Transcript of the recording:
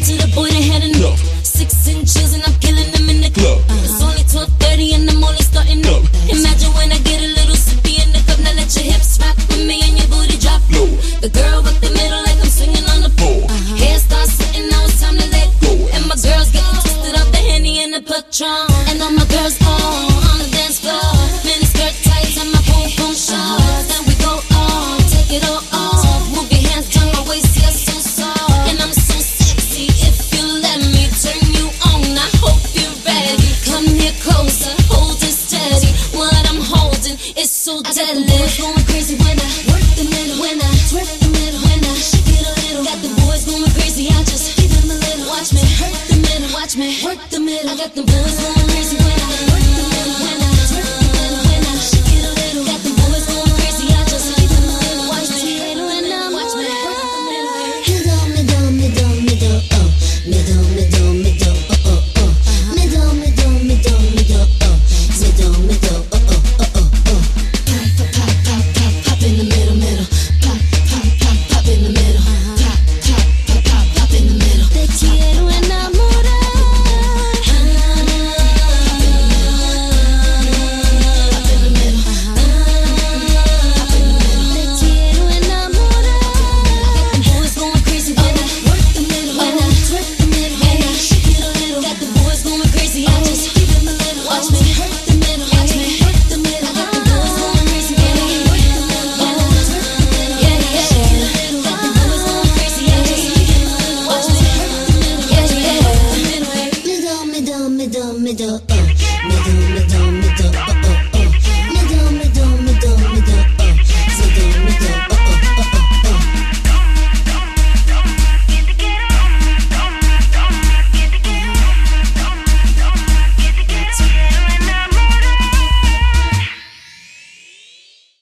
to the boy that had enough. 6 inches and I'm killing them in the club. It's only 12:30 and I'm only starting up. Imagine when I get a little sippy in the cup. Now let your hips rock with me and your booty drop low. The girl with the middle like I'm swinging on the pole. Hair starts sitting, now it's time to let go. And my girls getting twisted up the Henny and the Patron. And all my girls on the dance floor. Mini skirt tights and my boom boom shorts. Then we go on, take it all off. Move your hands down my waist, yeah, so soft. And I'm so sexy, if you let me turn you on. I hope you're ready. Come here closer, hold it steady. What I'm holding is so deadly. I got the boys going crazy when I work the middle, when I twerk the middle, when I shake it a little. Got the boys going crazy, I just give them a little. Watch me hurt the middle, watch me work the middle. I got the boys going crazy when I work the middle, when I twerk the middle, when I shake it a little. Got the boys going crazy, I just give them a little. Watch me hurt when I watch me work the middle. Middle, middle, middle, oh. Middle, middle, middle, oh, oh, oh. Middle, middle, middle, middle, oh. Middle, middle, oh, oh, oh, oh, oh. Pop, pop, pop, pop, pop in the middle, middle. Pop, pop, pop, pop in the middle. Pop, pop, pop, pop, pop in the middle. Te quiero enamorar. Pop in the middle. Pop in the middle. Te quiero enamorar. Got the boys going crazy when I work the middle, when I twerk the middle, when I shake it a little. Got the boys going crazy, I just give them a little. Watch me hurt the middle, watch me work the middle. Got the boys going crazy when I work the middle, when I twerk the middle, yeah, yeah. Shake it a little. Got the boys going crazy, I just give them a little. Watch me hurt the middle, yeah, yeah. Middle, middle, middle, middle, oh. Middle, middle, middle, oh.